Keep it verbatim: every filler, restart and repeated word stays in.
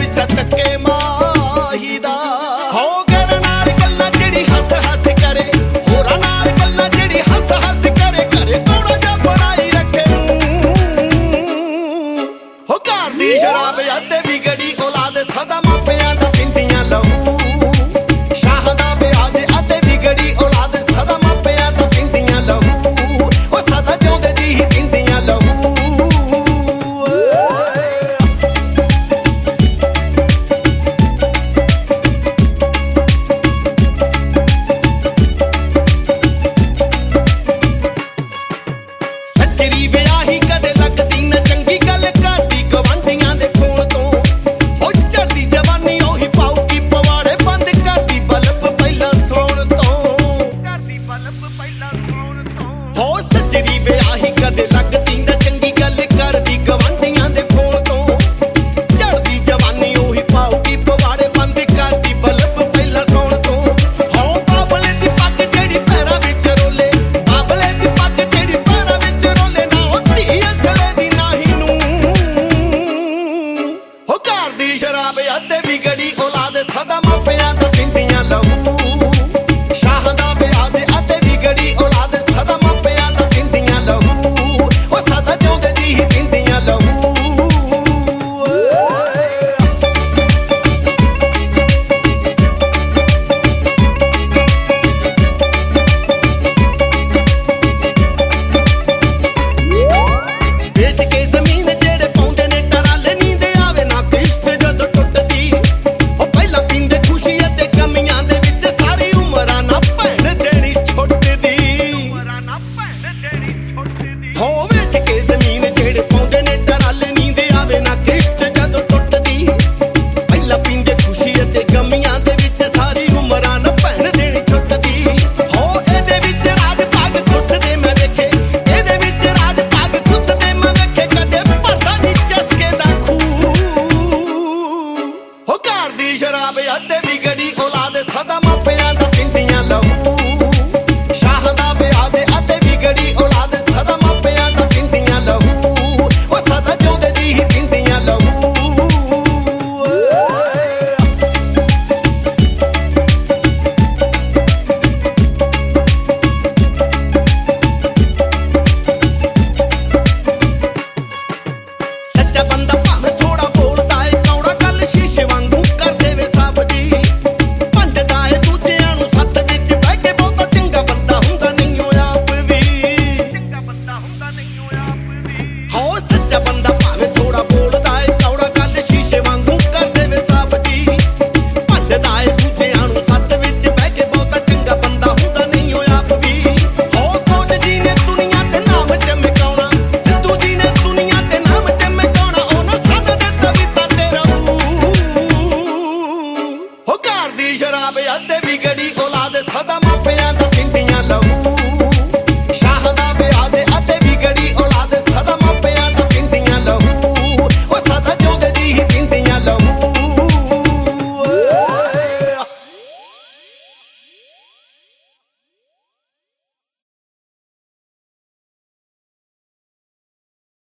ਪਿੱਛਾ ਤੱਕੇ ਮਾਹੀ ਦਾ। ਹੋ ਗਰ ਨਾਲ ਗੱਲਾਂ ਜਿਹੜੀ ਹੱਸ ਹੱਸ ਕਰੇ, ਹੋਰਾਂ ਨਾਲ ਗੱਲਾਂ ਜਿਹੜੀ ਹੱਸ ਹੱਸ ਕਰੇ, ਘਰੇ ਕੌਣਾ ਜਾ ਬਣਾਈ ਰੱਖੇ ਹੋ ਘਰ ਦੀ ਸ਼ਰਾਬ ਅੱਧੇ ਵਿਗੜੀ ਔਲਾਦ ਸਦਾ ਮਾਪਿਆਂ ਦਾ ਪੀਂਦੀਆਂ ਲਹੂ। ਸ਼ਾਹ ਦਾ ਵਿਆਜ ਅੱਧੇ ਵਿਗੜੀ ਔਲਾਦ ਸਦਾ ਮਾਪਿਆਂ ਦਾ ਪੀਂਦੀਆਂ ਲਹੂ। ਉਹ ਸਦਾ ਜਿਉਂਦੇ ਜੀ ਹੀ ਪੀਂਦੀਆਂ ਲਹੂ। ਸੱਜਰੀ ਵਿਆਹੀ ਕਦੇ ਲੱਗਦੀ ਨਾ ਚੰਗੀ ਗੱਲ ਕਰਦੀ ਗਵਾਂਢੀਆਂ ਦੇ ਫੋਨ ਤੋਂ। ਹੋ ਚੜਦੀ ਜਵਾਨੀ ਉਹੀ ਪਾਉਗੀ ਪਵਾੜੇ ਬੰਦ ਕਰਦੀ ਬਲਬ ਪਹਿਲਾਂ ਸੌਣ ਤੋਂ। ਕਰਦੀ ਬਲਬ ਪਹਿਲਾਂ ਸੌਣ ਤੋਂ। ਹੋ ਸੱਜਰੀ ਵਿਆਹੀ ਕਦੇ ਲੱਗਦੀ ਨਾ ਚੰਗੀ ਗੱਲ ਕਰਦੀ ਗਵਾਂਢੀਆਂ ਦੇ ਫੋਨ ਤੋਂ। ਚੜਦੀ ਜਵਾਨੀ ਉਹੀ ਪਾਉਗੀ ਪਵਾੜੇ ਬੰਦ ਕਰਦੀ ਬਲਬ ਪਹਿਲਾਂ ਸੌਣ ਤੋਂ। ਹੋ ਬਾਬਲੇ ਦੀ ਪੱਗ ਜਿਹੜੀ ਪੈਰਾਂ ਵਿੱਚ ਰੋਲੇ, ਬਾਬਲੇ ਦੀ ਪੱਗ ਜਿਹੜੀ ਪੈਰਾਂ ਵਿੱਚ ਰੋਲੇ, ਨਾ ਉਹ ਧੀ ਅਸਲੇ ਦੀ ਨਾਹੀ ਨੂੰ। ਹੋ ਘਰ ਦੀ ਸ਼ਰਾਬ ਅੱਧੇ ਵਿਗੜੀ ਔਲਾਦ ਸਦਾ ਮਾਪਿਆਂ ਦਾ ਪੀਂਦੀਆਂ ਲਹੂ। ਸ਼ਾਹ ਦਾ ਵਿਆਜ ਅੱਧੇ ਵਿਗੜੀ ਔਲਾਦ ਸਦਾ ਮਾਪਿਆਂ ਦਾ ਪੀਂਦੀਆਂ ਲਹੂ। ਉਹ ਸਦਾ ਜਿਉਂਦੇ ਜੀ ਹੀ ਪੀਂਦੀਆਂ ਲਹੂ। ਵੇਚ ਕੇ ਜ਼ਮੀਨ ਜਿਹੜੇ ਪਾਉਂਦੇ ਨੇ ਟਰਾਲੇ, ਨੀਂਦ ਆਵੇ ਨਾ ਕਿਸ਼ਤ ਜਦੋਂ ਟੁੱਟਦੀ। ਉਹ ਪਹਿਲਾਂ ਪੀਂਦੇ ਖੁਸ਼ੀ ਅਤੇ ਗਮੀਆਂ ਦੇ ਵਿੱਚ, ਸਾਰੀ ਉਮਰਾਂ ਨਾ ਭੈਣ ਦੇਣੀ ਛੁੱਟਦੀ। ਹੋ ਵੇਚ ਕੇ ਜ਼ਮੀਨ ਜਿਹੜੇ ਪਾਉਂਦੇ ਨੇ ਟਰਾਲੇ, ਨੀਂਦ ਆਵੇ ਨਾ ਕਿਸ਼ਤ ਜਦੋਂ ਟੁੱਟਦੀ। ਪਹਿਲਾਂ ਪੀਂਦੇ ਖੁਸ਼ੀ ਅਤੇ ਗਮੀਆਂ ਦੇ ਵਿੱਚ, ਸਾਰੀ ਉਮਰਾਂ ਨਾ ਭੈਣ ਦੇਣੀ ਛੁੱਟਦੀ। ਹੋ ਇਹਦੇ ਵਿੱਚ ਰਾਜ ਭਾਗ ਖੁੱਸਦੇ ਮੈਂ ਵੇਖੇ, ਇਹਦੇ ਵਿੱਚ ਰਾਜ ਭਾਗ ਖੁੱਸਦੇ ਮੈਂ ਵੇਖੇ, ਕਦੇ ਭਰਦਾ ਨੀ ਚਸਕੇ ਦਾ ਖੂਹ। ਹੋ ਘਰ ਦੀ ਸ਼ਰਾਬ ਅੱਧੇ ਵਿਗੜੀ ਔਲਾਦ ਸਦਾ ਮਾਪਿਆਂ ਦਾ ਪੀਂਦੀਆਂ ਲਹੂ। ਸ਼ਾਹ ਦਾ ਵਿਆਜ ਅੱਧੇ ਵਿਗੜੀ ਔਲਾਦ ਸਦਾ ਮਾਪਿਆਂ ਦਾ ਪੀਂਦੀਆਂ ਲਹੂ। ਉਹ ਸਦਾ ਜਿਉਂਦੇ ਜੀ ਹੀ ਪੀਂਦੀਆਂ ਲਹੂ। ਸੱਚਾ ਬੰਦਾ ਭਾਵੇਂ ਥੋੜਾ ਬੋਲਦਾ ਏ ਕੌੜਾ, ਗੱਲ ਸ਼ੀਸ਼ੇ ਵਾਂਗੂ ਕਰ ਦੇਵੇ ਸਾਫ਼ ਜੀ। ਭੰਡਦਾ ਏ ਦੂਜਿਆਂ ਨੂੰ ਸੱਤ ਵਿੱਚ ਬਹਿ ਕੇ, ਬਹੁਤਾ ਚੰਗਾ ਬੰਦਾ ਹੁੰਦਾ ਨਹੀਂ ਉਹ ਆਪ ਵੀ। ਹੋ ਸੱਚਾ ਬੰਦਾ ਭਾਵੇਂ ਥੋੜਾ ਬੋਲਦਾ ਏ ਕੌੜਾ, ਗੱਲ ਸ਼ੀਸ਼ੇ ਵਾਂਗੂ ਕਰ